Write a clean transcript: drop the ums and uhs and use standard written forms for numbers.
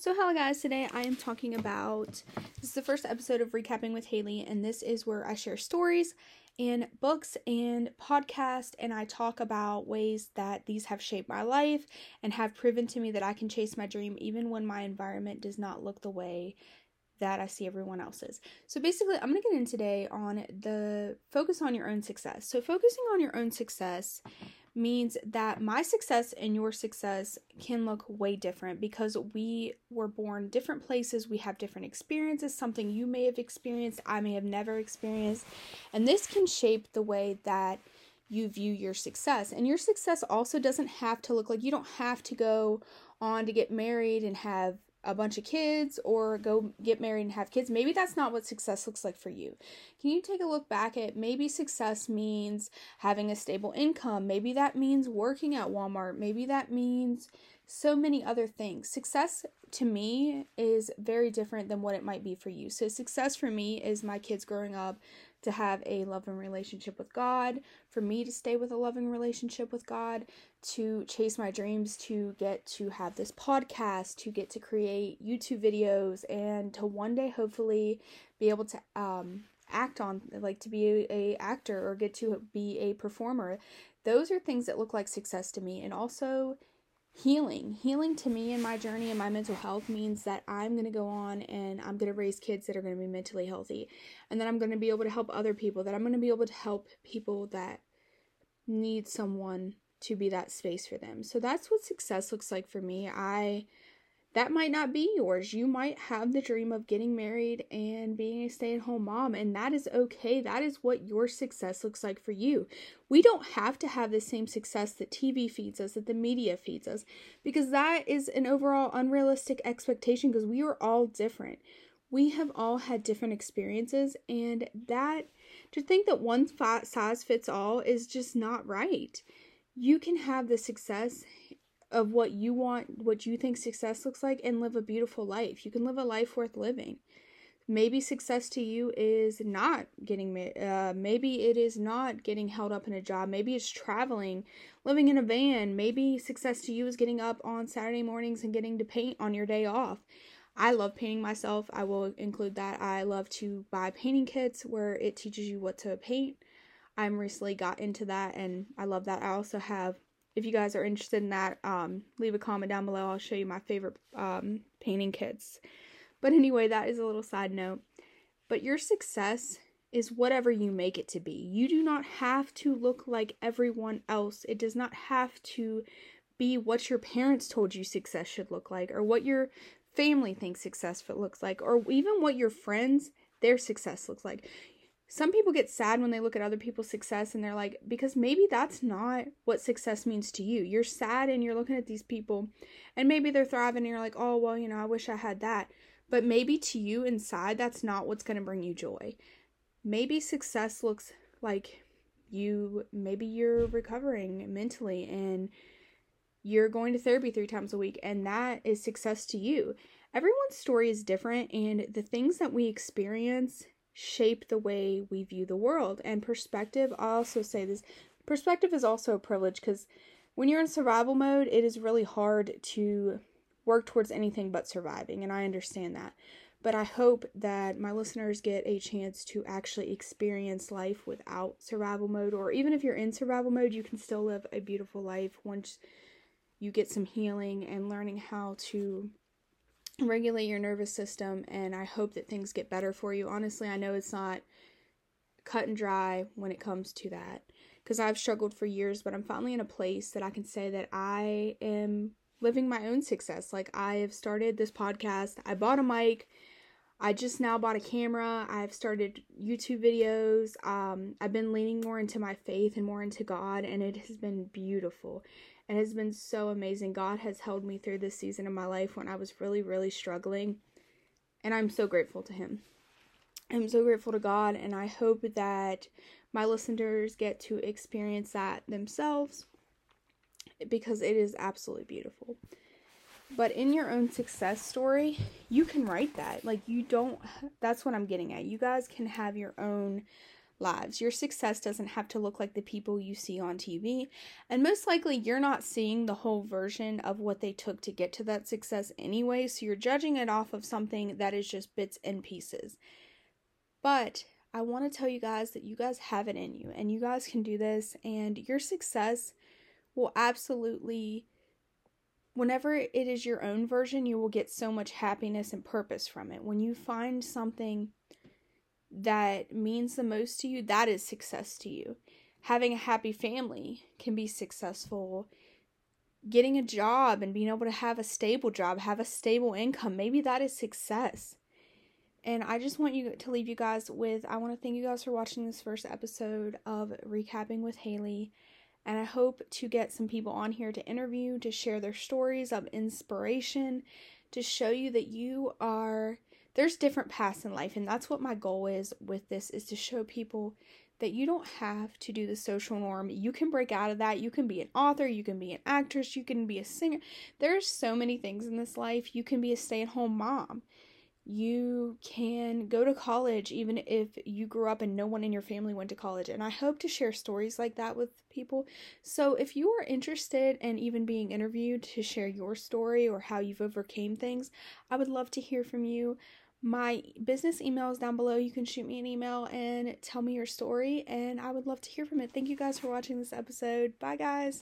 So hello guys, today I am talking about, this is the first episode of Recapping with Haley, and this is where I share stories and books and podcasts, and I talk about ways that these have shaped my life and have proven to me that I can chase my dream even when my environment does not look the way that I see everyone else's. So basically, I'm going to get in today on the focus on your own success. So focusing on your own success means that my success and your success can look way different because we were born different places, we have different experiences, something you may have experienced, I may have never experienced, and this can shape the way that you view your success. And your success also doesn't have to look like, you don't have to go on to get married and have a bunch of kids or go get married and have kids. Maybe that's not what success looks like for you. Can you take a look back at maybe success means having a stable income? Maybe that means working at Walmart. Maybe that means so many other things. Success to me is very different than what it might be for you. So success for me is my kids growing up to have a loving relationship with God, for me to stay with a loving relationship with God, to chase my dreams, to get to have this podcast, to get to create YouTube videos, and to one day hopefully be able to act on, like to be a actor or get to be a performer. Those are things that look like success to me. And also healing to me in my journey and my mental health means that I'm going to go on and I'm going to raise kids that are going to be mentally healthy, and that I'm going to be able to help other people, that I'm going to be able to help people that need someone to be that space for them. So that's what success looks like for me. That might not be yours. You might have the dream of getting married and being a stay-at-home mom, and that is okay. That is what your success looks like for you. We don't have to have the same success that TV feeds us, that the media feeds us, because that is an overall unrealistic expectation because we are all different. We have all had different experiences, and that to think that one size fits all is just not right. You can have the success of what you want, what you think success looks like, and live a beautiful life. You can live a life worth living. Maybe success to you is not getting married. Maybe it is not getting held up in a job. Maybe it's traveling, living in a van. Maybe success to you is getting up on Saturday mornings and getting to paint on your day off. I love painting myself. I will include that. I love to buy painting kits where it teaches you what to paint. I'm recently got into that and I love that. I also have, if you guys are interested in that, leave a comment down below. I'll show you my favorite painting kits. But anyway, that is a little side note. But your success is whatever you make it to be. You do not have to look like everyone else. It does not have to be what your parents told you success should look like, or what your family thinks success looks like, or even what your friends, their success looks like. Some people get sad when they look at other people's success and they're like, because maybe that's not what success means to you. You're sad and you're looking at these people and maybe they're thriving and you're like, oh, well, I wish I had that. But maybe to you inside, that's not what's going to bring you joy. Maybe success looks like maybe you're recovering mentally and you're going to therapy 3 times a week, and that is success to you. Everyone's story is different, and the things that we experience shape the way we view the world. And perspective, I'll also say this, perspective is also a privilege, because when you're in survival mode, it is really hard to work towards anything but surviving, and I understand that. But I hope that my listeners get a chance to actually experience life without survival mode, or even if you're in survival mode, you can still live a beautiful life once you get some healing and learning how to regulate your nervous system. And I hope that things get better for you. Honestly, I know it's not cut and dry when it comes to that, because I've struggled for years, but I'm finally in a place that I can say that I am living my own success. Like, I have started this podcast. I bought a mic. I just now bought a camera. I've started YouTube videos. I've been leaning more into my faith and more into God, and it has been beautiful. It has been so amazing. God has held me through this season of my life when I was really, really struggling, and I'm so grateful to Him. I'm so grateful to God, and I hope that my listeners get to experience that themselves, because it is absolutely beautiful. But in your own success story, you can write that. Like, that's what I'm getting at. You guys can have your own lives. Your success doesn't have to look like the people you see on TV. And most likely you're not seeing the whole version of what they took to get to that success anyway. So you're judging it off of something that is just bits and pieces. But I want to tell you guys that you guys have it in you and you guys can do this, and your success will absolutely, whenever it is your own version, you will get so much happiness and purpose from it. When you find something that means the most to you, that is success to you. Having a happy family can be successful. Getting a job and being able to have a stable job, have a stable income, maybe that is success. And I just want to leave you guys with, I want to thank you guys for watching this first episode of Recapping with Haley. And I hope to get some people on here to interview, to share their stories of inspiration, to show you that there's different paths in life. And that's what my goal is with this, is to show people that you don't have to do the social norm. You can break out of that. You can be an author. You can be an actress. You can be a singer. There's so many things in this life. You can be a stay-at-home mom. You can go to college even if you grew up and no one in your family went to college. And I hope to share stories like that with people. So if you are interested in even being interviewed to share your story or how you've overcame things, I would love to hear from you. My business email is down below. You can shoot me an email and tell me your story, and I would love to hear from it. Thank you guys for watching this episode. Bye, guys.